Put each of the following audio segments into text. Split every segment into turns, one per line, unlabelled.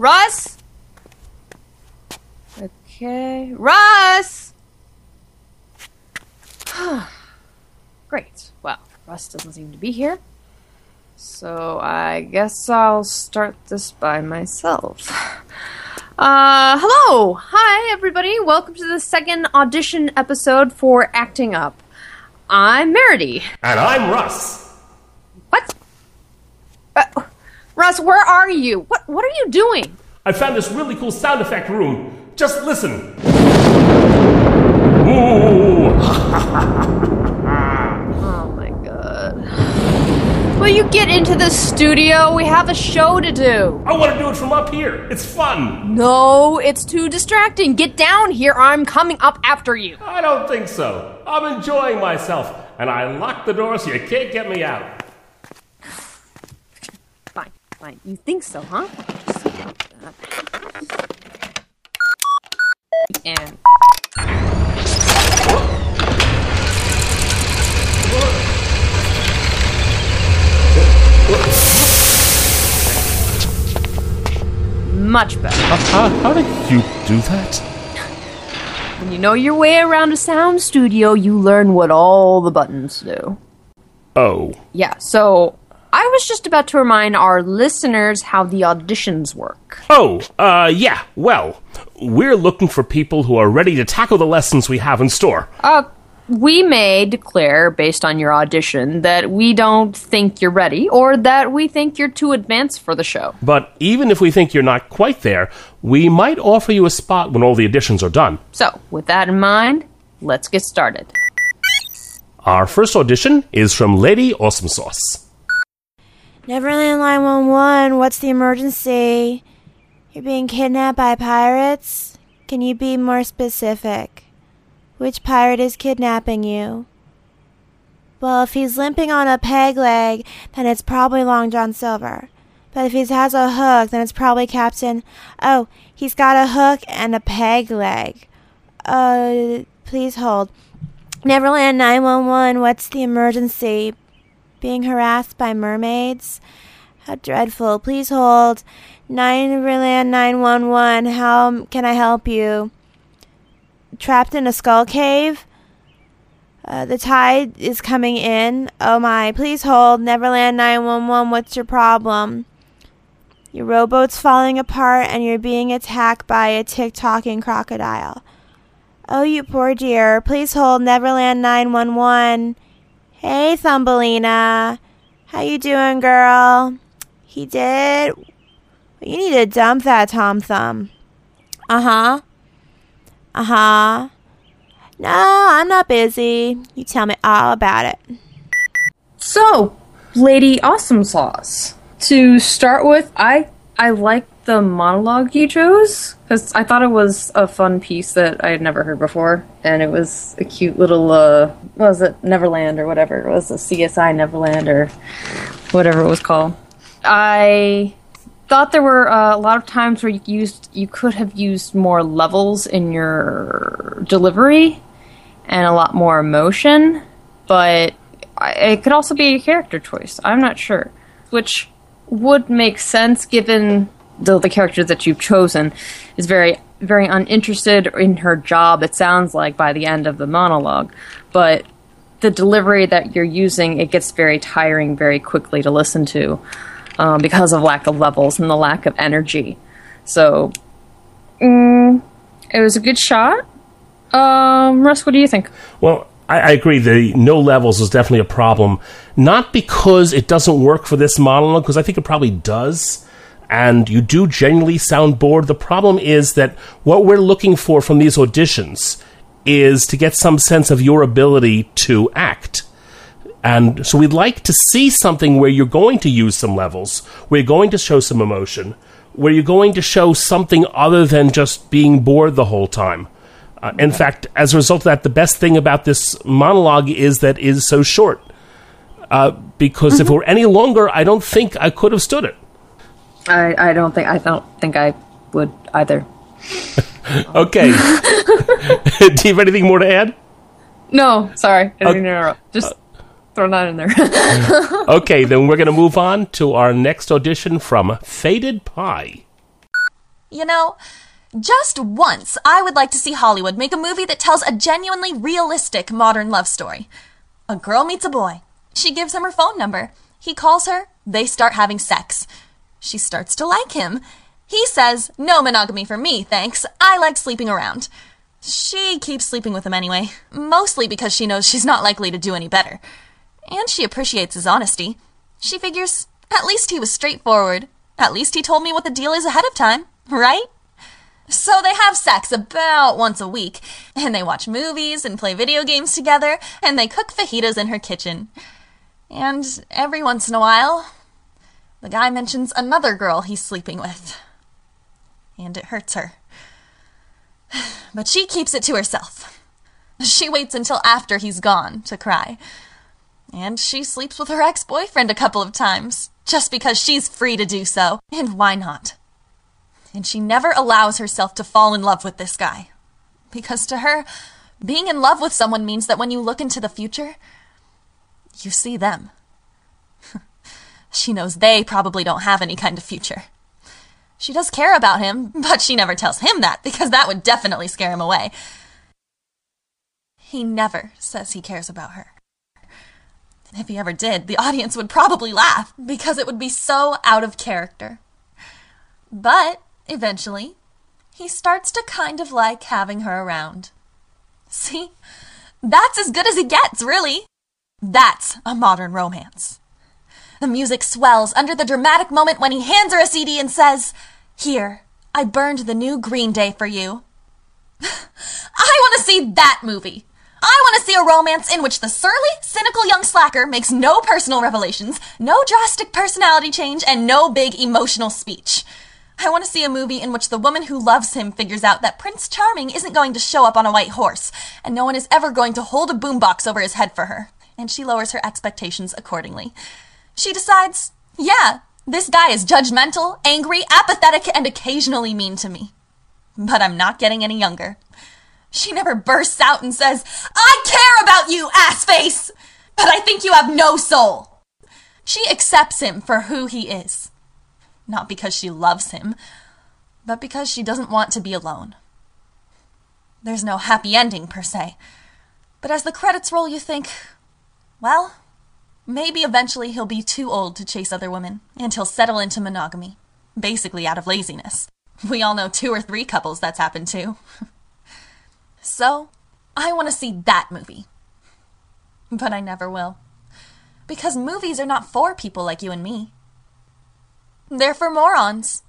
Russ? Okay. Russ! Great. Well, Russ doesn't seem to be here. So I guess I'll start this by myself. Hello! Hi, everybody. Welcome to the second audition episode for Acting Up. I'm Meredy.
And I'm Russ.
What? Russ, where are you? What are you doing?
I found this really cool sound effect room. Just listen. Ooh.
Oh my god. Will you get into the studio? We have a show to do.
I want to do it from up here. It's fun.
No, it's too distracting. Get down here or I'm coming up after you.
I don't think so. I'm enjoying myself, and I locked the door so you can't get me out.
Fine. You think so, huh? And... much better.
How did you do that?
When you know your way around a sound studio, you learn what all the buttons do.
Oh.
Yeah, so I was just about to remind our listeners how the auditions work.
Yeah. Well, we're looking for people who are ready to tackle the lessons we have in store.
We may declare, based on your audition, that we don't think you're ready, or that we think you're too advanced for the show.
But even if we think you're not quite there, we might offer you a spot when all the auditions are done.
So, with that in mind, let's get started.
Our first audition is from Lady Awesome Sauce.
Neverland 911, what's the emergency? You're being kidnapped by pirates? Can you be more specific? Which pirate is kidnapping you? Well, if he's limping on a peg leg, then it's probably Long John Silver. But if he has a hook, then it's probably Captain... Oh, he's got a hook and a peg leg. Please hold. Neverland 911, what's the emergency? Being harassed by mermaids? How dreadful. Please hold. Neverland 911, how can I help you? Trapped in a skull cave? The tide is coming in. Oh my, please hold. Neverland 911, what's your problem? Your rowboat's falling apart and you're being attacked by a tick-tocking crocodile. Oh, you poor dear. Please hold. Neverland 911. Hey, Thumbelina. How you doing, girl? He did? You need to dump that Tom Thumb. Uh-huh. No, I'm not busy. You tell me all about it.
So, Lady Awesome Sauce. To start with, I like the monologue you chose, because I thought it was a fun piece that I had never heard before, and it was a cute little, what was it, Neverland or whatever. It was a CSI Neverland or whatever it was called. I thought there were a lot of times where you could have used more levels in your delivery and a lot more emotion, but it could also be a character choice. I'm not sure, which would make sense given the character that you've chosen is very, very uninterested in her job, it sounds like, by the end of the monologue. But the delivery that you're using, it gets very tiring very quickly to listen to because of lack of levels and the lack of energy. So, it was a good shot. Russ, what do you think?
Well, I agree. The no levels is definitely a problem. Not because it doesn't work for this monologue, because I think it probably does. And you do genuinely sound bored. The problem is that what we're looking for from these auditions is to get some sense of your ability to act. And so we'd like to see something where you're going to use some levels, where you're going to show some emotion, where you're going to show something other than just being bored the whole time. In fact, as a result of that, the best thing about this monologue is that it is so short. Because if it were any longer, I don't think I could have stood it.
I don't think I would either.
Okay. Do you have anything more to add?
No, sorry. I didn't interrupt. Just throw that in there.
Okay, then we're going to move on to our next audition from Faded Pie.
You know, just once, I would like to see Hollywood make a movie that tells a genuinely realistic modern love story. A girl meets a boy. She gives him her phone number. He calls her. They start having sex. She starts to like him. He says, "No monogamy for me, thanks. I like sleeping around." She keeps sleeping with him anyway, mostly because she knows she's not likely to do any better. And she appreciates his honesty. She figures, at least he was straightforward. At least he told me what the deal is ahead of time, right? So they have sex about once a week, and they watch movies and play video games together, and they cook fajitas in her kitchen. And every once in a while, the guy mentions another girl he's sleeping with. And it hurts her. But she keeps it to herself. She waits until after he's gone to cry. And she sleeps with her ex-boyfriend a couple of times, just because she's free to do so. And why not? And she never allows herself to fall in love with this guy. Because to her, being in love with someone means that when you look into the future, you see them. She knows they probably don't have any kind of future. She does care about him, but she never tells him that, because that would definitely scare him away. He never says he cares about her. If he ever did, the audience would probably laugh, because it would be so out of character. But, eventually, he starts to kind of like having her around. See? That's as good as it gets, really. That's a modern romance. The music swells under the dramatic moment when he hands her a CD and says, "Here, I burned the new Green Day for you." I want to see that movie. I want to see a romance in which the surly, cynical young slacker makes no personal revelations, no drastic personality change, and no big emotional speech. I want to see a movie in which the woman who loves him figures out that Prince Charming isn't going to show up on a white horse, and no one is ever going to hold a boombox over his head for her, and she lowers her expectations accordingly. She decides, yeah, this guy is judgmental, angry, apathetic, and occasionally mean to me. But I'm not getting any younger. She never bursts out and says, "I care about you, assface! But I think you have no soul." She accepts him for who he is. Not because she loves him, but because she doesn't want to be alone. There's no happy ending, per se. But as the credits roll, you think, well, maybe eventually he'll be too old to chase other women, and he'll settle into monogamy, basically out of laziness. We all know 2 or 3 couples that's happened to. So, I want to see that movie. But I never will. Because movies are not for people like you and me. They're for morons.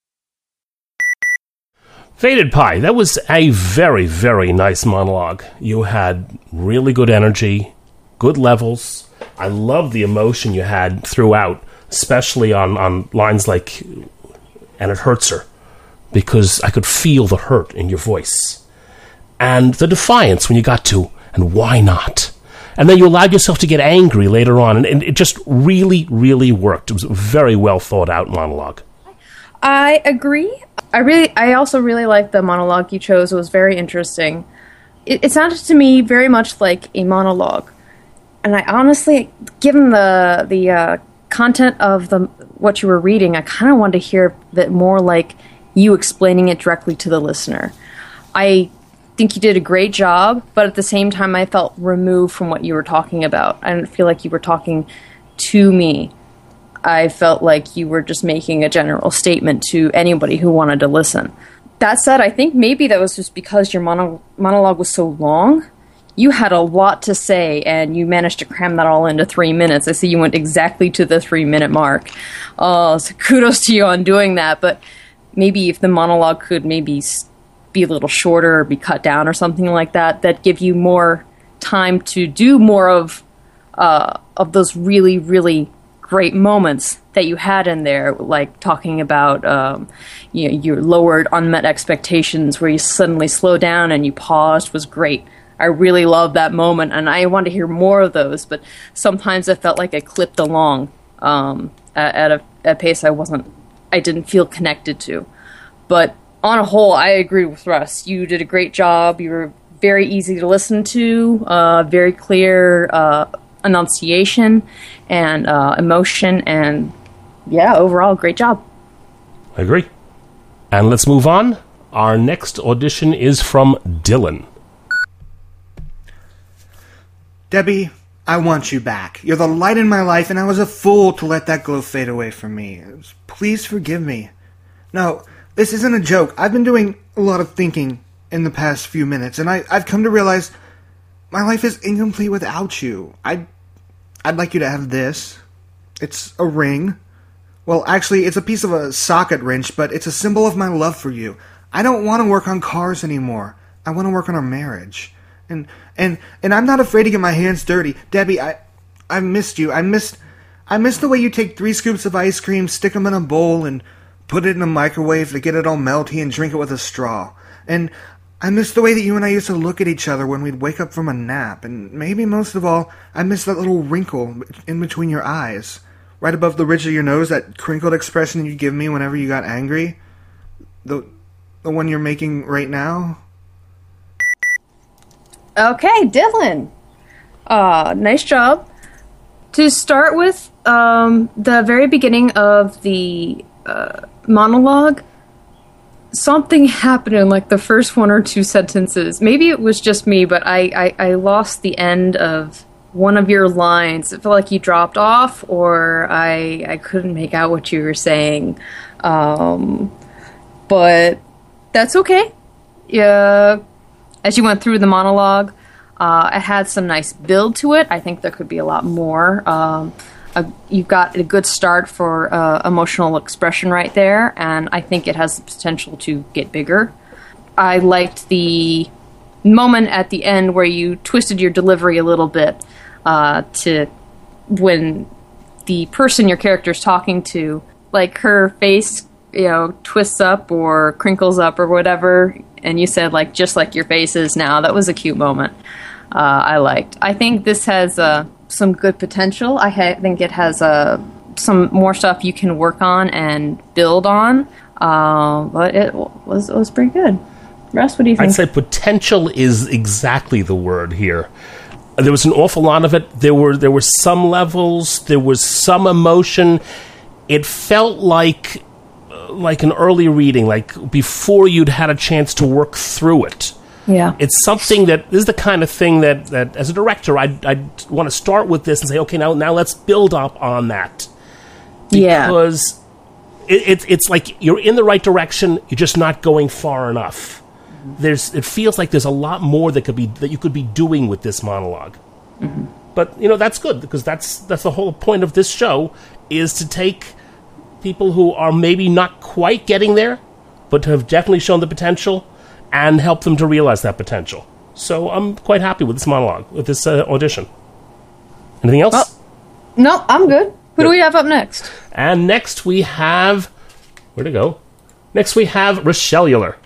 Faded Pie, that was a very, very nice monologue. You had really good energy, good levels. I love the emotion you had throughout, especially on lines like, "And it hurts her," because I could feel the hurt in your voice. And the defiance when you got to, "And why not?" And then you allowed yourself to get angry later on, and it just really, really worked. It was a very well thought out monologue.
I agree. I also really liked the monologue you chose. It was very interesting. It sounded to me very much like a monologue. And I honestly, given the content of what you were reading, I kind of wanted to hear a bit more like you explaining it directly to the listener. I think you did a great job, but at the same time I felt removed from what you were talking about. I didn't feel like you were talking to me. I felt like you were just making a general statement to anybody who wanted to listen. That said, I think maybe that was just because your monologue was so long. You had a lot to say, and you managed to cram that all into 3 minutes. I see you went exactly to the 3-minute mark. So kudos to you on doing that, but maybe if the monologue could maybe be a little shorter or be cut down or something like that, that give you more time to do more of those really, really great moments that you had in there, like talking about your lowered unmet expectations where you suddenly slow down and you paused was great. I really love that moment, and I want to hear more of those, but sometimes I felt like I clipped along at a pace I didn't feel connected to. But on a whole, I agree with Russ. You did a great job. You were very easy to listen to, very clear enunciation and emotion, and yeah, overall, great job.
I agree. And let's move on. Our next audition is from Dylan.
Debbie, I want you back. You're the light in my life, and I was a fool to let that glow fade away from me. Please forgive me. No, this isn't a joke. I've been doing a lot of thinking in the past few minutes, and I've come to realize my life is incomplete without you. I'd like you to have this. It's a ring. Well, actually, it's a piece of a socket wrench, but it's a symbol of my love for you. I don't want to work on cars anymore. I want to work on our marriage. And I'm not afraid to get my hands dirty. Debbie, I missed you. I missed the way you take 3 scoops of ice cream, stick them in a bowl, and put it in a microwave to get it all melty and drink it with a straw. And I miss the way that you and I used to look at each other when we'd wake up from a nap. And maybe most of all, I miss that little wrinkle in between your eyes. Right above the ridge of your nose, that crinkled expression you'd give me whenever you got angry. The one you're making right now.
Okay, Dylan. Nice job. To start with, the very beginning of the monologue, something happened in like the first 1 or 2 sentences. Maybe it was just me, but I lost the end of one of your lines. It felt like you dropped off, or I couldn't make out what you were saying. But that's okay. Yeah. As you went through the monologue, it had some nice build to it. I think there could be a lot more. You've got a good start for emotional expression right there, and I think it has the potential to get bigger. I liked the moment at the end where you twisted your delivery a little bit to when the person your character's talking to, like her face, twists up or crinkles up or whatever, and you said, like, just like your face is now. That was a cute moment. I liked. I think this has some good potential. I think it has some more stuff you can work on and build on. But it was pretty good. Russ, what do you think?
I'd say potential is exactly the word here. There was an awful lot of it. There were some levels. There was some emotion. It felt like an early reading, like before you'd had a chance to work through it.
Yeah.
It's something this is the kind of thing that as a director, I'd want to start with this and say, okay, now let's build up on that. Because it's like you're in the right direction, you're just not going far enough. Mm-hmm. It feels like there's a lot more that you could be doing with this monologue. Mm-hmm. But, that's good, because that's the whole point of this show, is to take people who are maybe not quite getting there, but have definitely shown the potential, and help them to realize that potential. So I'm quite happy with this monologue, with this audition. Anything else?
Well, no, I'm good. Who do we have up next?
And next we have... Where'd it go? Next we have Rochelle Euler.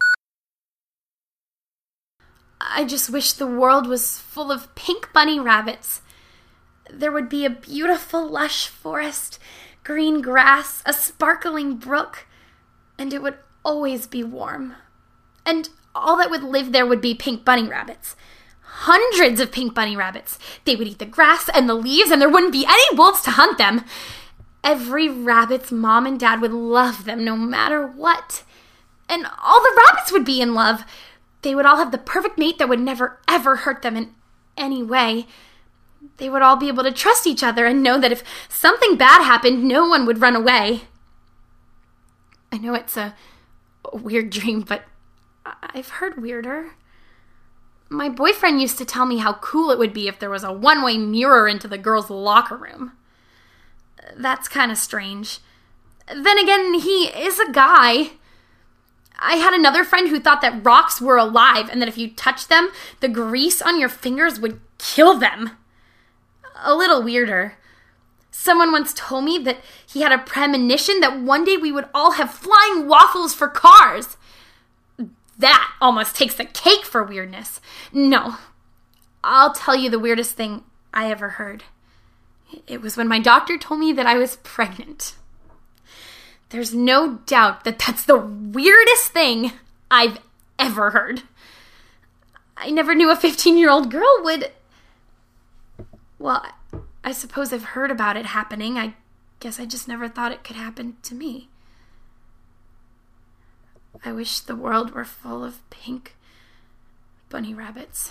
I just wish the world was full of pink bunny rabbits. There would be a beautiful lush forest, green grass, a sparkling brook, and it would always be warm. And all that would live there would be pink bunny rabbits. Hundreds of pink bunny rabbits. They would eat the grass and the leaves, and there wouldn't be any wolves to hunt them. Every rabbit's mom and dad would love them no matter what. And all the rabbits would be in love. They would all have the perfect mate that would never, ever hurt them in any way. They would all be able to trust each other and know that if something bad happened, no one would run away. I know it's a weird dream, but I've heard weirder. My boyfriend used to tell me how cool it would be if there was a one-way mirror into the girls' locker room. That's kind of strange. Then again, he is a guy. I had another friend who thought that rocks were alive and that if you touched them, the grease on your fingers would kill them. A little weirder. Someone once told me that he had a premonition that one day we would all have flying waffles for cars. That almost takes the cake for weirdness. No, I'll tell you the weirdest thing I ever heard. It was when my doctor told me that I was pregnant. There's no doubt that that's the weirdest thing I've ever heard. I never knew a 15-year-old girl would... Well, I suppose I've heard about it happening. I guess I just never thought it could happen to me. I wish the world were full of pink bunny rabbits.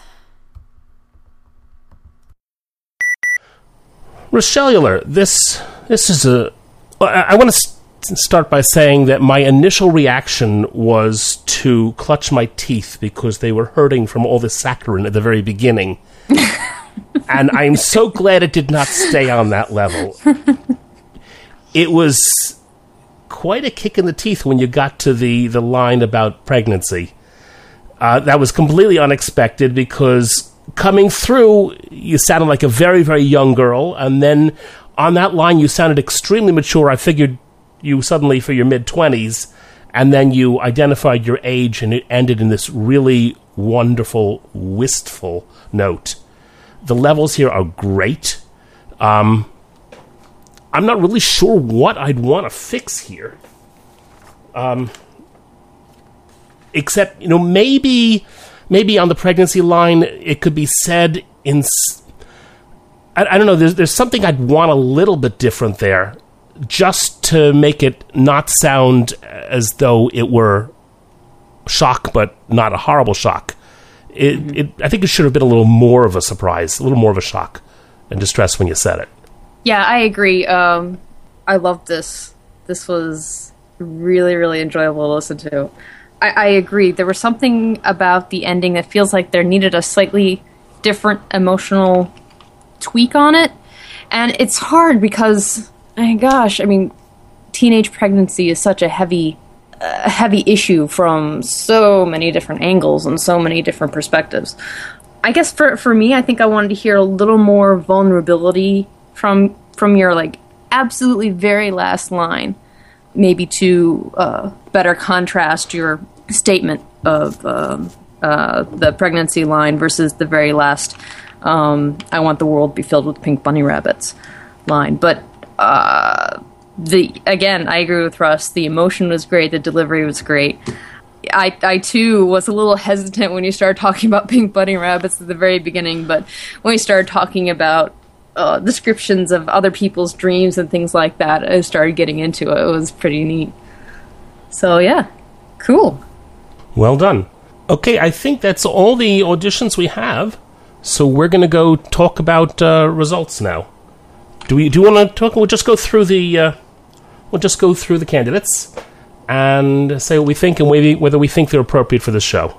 Rochelle, this is I want to start by saying that my initial reaction was to clutch my teeth because they were hurting from all the saccharin at the very beginning. And I'm so glad it did not stay on that level. It was quite a kick in the teeth when you got to the line about pregnancy. That was completely unexpected because coming through, you sounded like a very, very young girl, and then on that line you sounded extremely mature. I figured you suddenly for your mid-20s, and then you identified your age, and it ended in this really wonderful, wistful note. The levels here are great. I'm not really sure what I'd want to fix here. Except, maybe on the pregnancy line, it could be said in... I don't know, there's something I'd want a little bit different there, just to make it not sound as though it were shock, but not a horrible shock. I think it should have been a little more of a surprise, a little more of a shock and distress when you said it.
Yeah, I agree. I loved this. This was really, really enjoyable to listen to. I agree. There was something about the ending that feels like there needed a slightly different emotional tweak on it. And it's hard because, teenage pregnancy is such a heavy issue from so many different angles and so many different perspectives. I guess for me, I think I wanted to hear a little more vulnerability from your absolutely very last line, maybe to better contrast your statement of the pregnancy line versus the very last I want the world to be filled with pink bunny rabbits line. But again, I agree with Russ. The emotion was great. The delivery was great. I too was a little hesitant when you started talking about pink bunny rabbits at the very beginning, but when we started talking about descriptions of other people's dreams and things like that, I started getting into it. It was pretty neat. So yeah, cool.
Well done. Okay, I think that's all the auditions we have. So we're going to go talk about results now. Do you want to talk? We'll just go through the candidates and say what we think and whether we think they're appropriate for this show.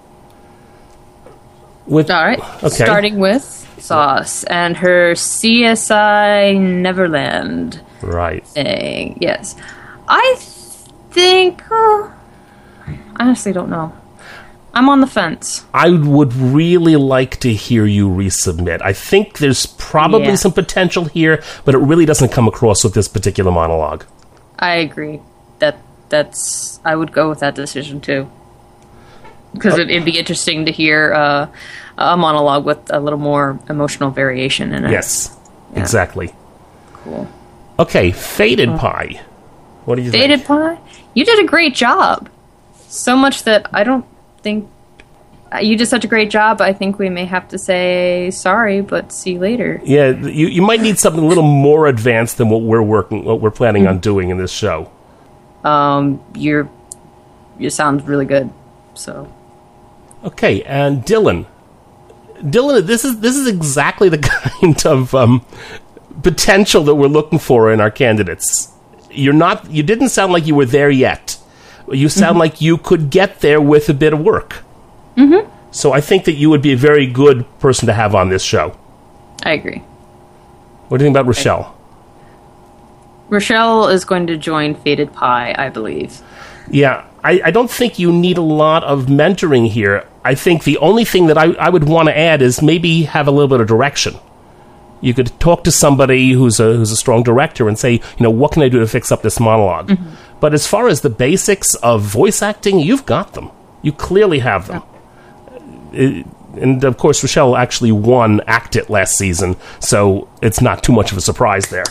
All right. Okay. Starting with Sauce and her CSI Neverland.
Right.
Thing. Yes. I think... I honestly don't know. I'm on the fence.
I would really like to hear you resubmit. I think there's probably some potential here, but it really doesn't come across with this particular monologue.
I agree. That's I would go with that decision too. Because it'd be interesting to hear a monologue with a little more emotional variation in it.
Yes, exactly.
Cool.
Okay, Faded Pie. What do you think?
Faded Pie? You did a great job. So much that I don't think... You did such a great job, I think we may have to say sorry, but see you later.
Yeah, you might need something a little more advanced than what we're planning on doing in this show.
You sound really good, so...
Okay, and Dylan, this is exactly the kind of potential that we're looking for in our candidates. You didn't sound like you were there yet. You sound like you could get there with a bit of work. Mm-hmm. So I think that you would be a very good person to have on this show.
I agree.
What do you think about Rochelle?
Rochelle is going to join Faded Pie, I believe.
Yeah, I don't think you need a lot of mentoring here. I think the only thing that I would want to add is maybe have a little bit of direction. You could talk to somebody who's a strong director and say, what can I do to fix up this monologue? Mm-hmm. But as far as the basics of voice acting, you've got them. You clearly have them. And of course, Rochelle actually won Act It last season, so it's not too much of a surprise there.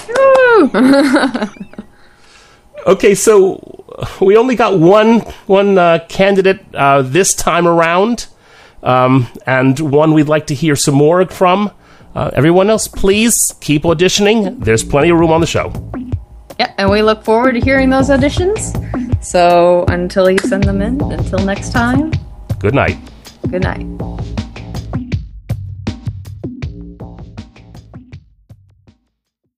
Okay, so we only got one candidate this time around, and one we'd like to hear some more from. Everyone else, please keep auditioning. There's plenty of room on the show.
Yeah, and we look forward to hearing those auditions. So until you send them in, until next time,
Good night.
good night.